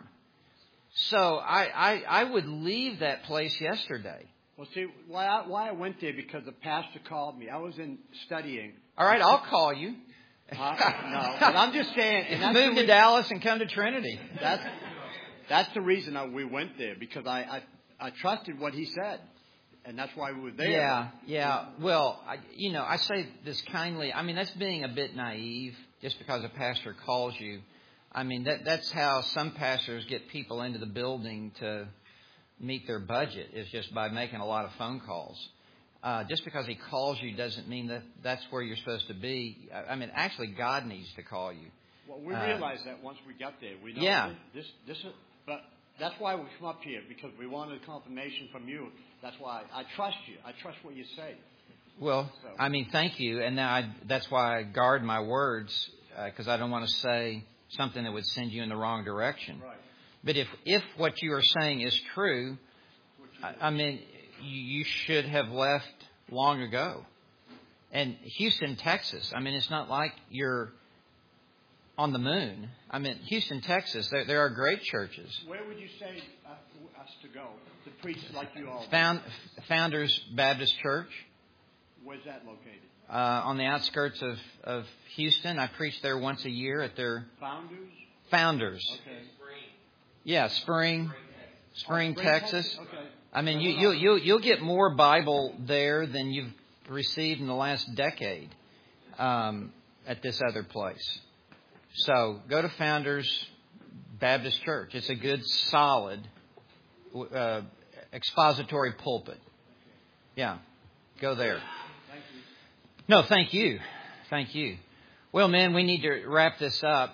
So I, I, I would leave that place yesterday. Well, see, why I, why I went there, because the pastor called me. I was in studying. All right, I'll call you. Uh, no, but I'm just saying. And that's move to reason, Dallas and come to Trinity. That's, that's the reason I, we went there, because I... I I trusted what he said, and that's why we were there. Yeah, yeah. Well, I, you know, I say this kindly. I mean, that's being a bit naive just because a pastor calls you. I mean, that that's how some pastors get people into the building to meet their budget, is just by making a lot of phone calls. Uh, just because he calls you doesn't mean that that's where you're supposed to be. I mean, actually, God needs to call you. Well, we uh, realized that once we got there. We know yeah. this, this, is, but... That's why we come up here, because we wanted confirmation from you. That's why I trust you. I trust what you say. Well, so. I mean, thank you. And now I, that's why I guard my words, because uh, I don't want to say something that would send you in the wrong direction. Right. But if, if what you are saying is true, I, I mean, you should have left long ago. And Houston, Texas, I mean, it's not like you're on the moon. I mean, Houston, Texas, there, there are great churches. Where would you say uh, for us to go to preach like you all? Found, Founders Baptist Church. Where's that located? Uh, on the outskirts of, of Houston. I preach there once a year at their... Founders? Founders. Okay. Yeah, Spring. Spring, oh, Texas. Texas. Okay. I mean, you, you'll, you'll, you'll get more Bible there than you've received in the last decade um, at this other place. So go to Founders Baptist Church. It's a good, solid uh, expository pulpit. Yeah, go there. Thank you. No, thank you. Thank you. Well, man, we need to wrap this up.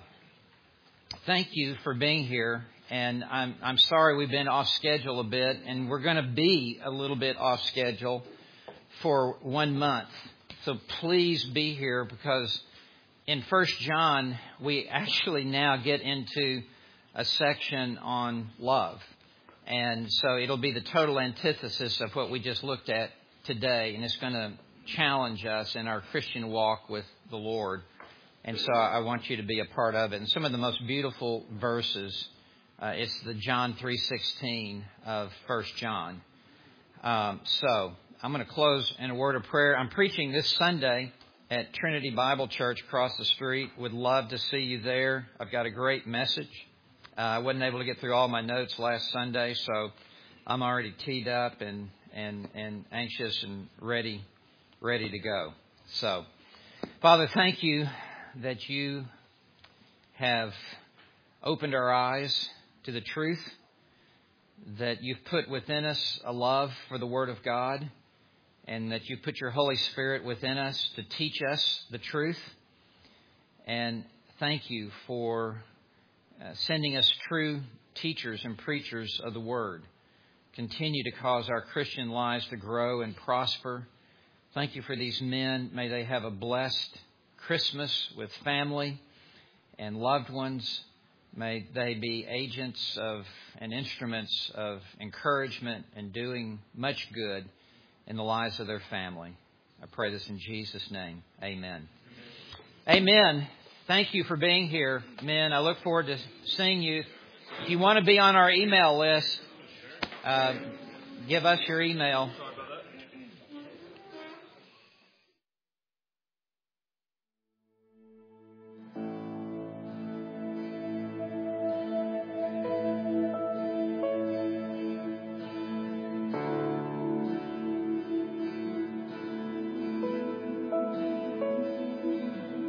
Thank you for being here. And I'm I'm sorry we've been off schedule a bit, and we're going to be a little bit off schedule for one month. So please be here, because in First John, we actually now get into a section on love. And so it'll be the total antithesis of what we just looked at today, and it's going to challenge us in our Christian walk with the Lord. And so I want you to be a part of it. And some of the most beautiful verses, uh, it's the John three sixteen of First John. Um, so I'm going to close in a word of prayer. I'm preaching this Sunday at Trinity Bible Church across the street. Would love to see you there. I've got a great message. Uh, I wasn't able to get through all my notes last Sunday, so I'm already teed up and, and, and anxious and ready, ready to go. So, Father, thank you that you have opened our eyes to the truth, that you've put within us a love for the Word of God, and that you've put your Holy Spirit within us to teach us the truth. And thank you for Uh, sending us true teachers and preachers of the Word. Continue to cause our Christian lives to grow and prosper. Thank you for these men. May they have a blessed Christmas with family and loved ones. May they be agents of and instruments of encouragement and doing much good in the lives of their family. I pray this in Jesus' name. Amen. Amen. Amen. Thank you for being here, men. I look forward to seeing you. If you want to be on our email list, uh, give us your email.